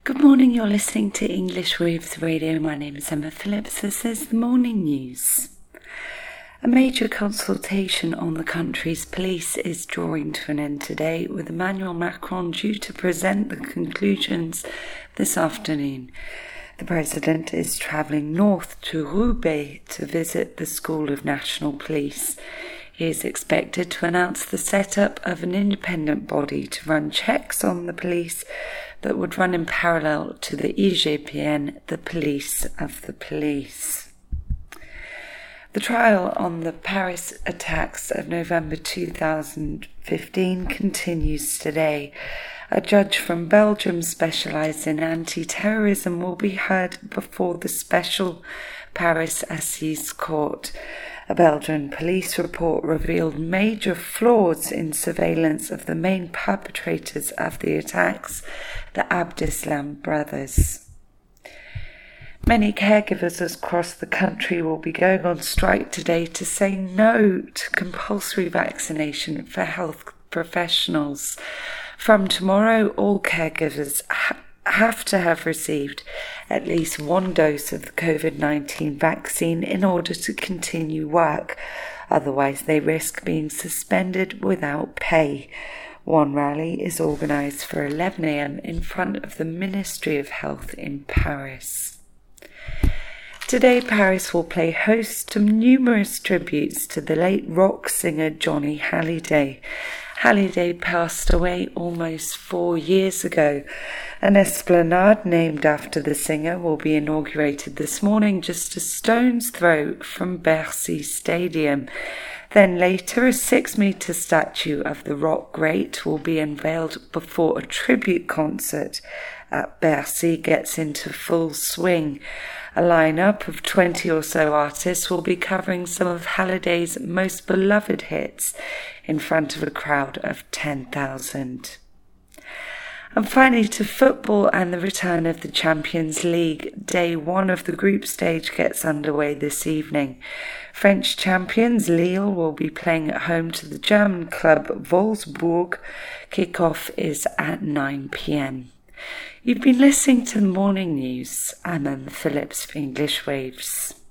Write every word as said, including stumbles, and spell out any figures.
Good morning, you're listening to English Waves Radio. My name is Emma Phillips. This is the morning news. A major consultation on the country's police is drawing to an end today, with Emmanuel Macron due to present the conclusions this afternoon. The president is travelling north to Roubaix to visit the School of National Police. He is expected to announce the setup of an independent body to run checks on the police that would run in parallel to the I G P N, the police of the police. The trial on the Paris attacks of November two thousand fifteen continues today. A judge from Belgium specialised in anti-terrorism will be heard before the special Paris Assize Court. A Belgian police report revealed major flaws in surveillance of the main perpetrators of the attacks, the Abdeslam brothers. Many caregivers across the country will be going on strike today to say no to compulsory vaccination for health professionals. From tomorrow, all caregivers ha- have to have received at least one dose of the covid nineteen vaccine in order to continue work. Otherwise, they risk being suspended without pay. One rally is organised for eleven a.m. in front of the Ministry of Health in Paris. Today, Paris will play host to numerous tributes to the late rock singer Johnny Hallyday. Hallyday passed away almost four years ago. An esplanade named after the singer will be inaugurated this morning, just a stone's throw from Bercy Stadium. Then later, a six-metre statue of the rock great will be unveiled before a tribute concert at Bercy gets into full swing. A lineup of twenty or so artists will be covering some of Halliday's most beloved hits in front of a crowd of ten thousand. And finally, to football and the return of the Champions League. Day one of the group stage gets underway this evening. French champions Lille will be playing at home to the German club Wolfsburg. Kick-off is at nine p.m. You've been listening to the morning news. I'm Emma Phillips for English Waves.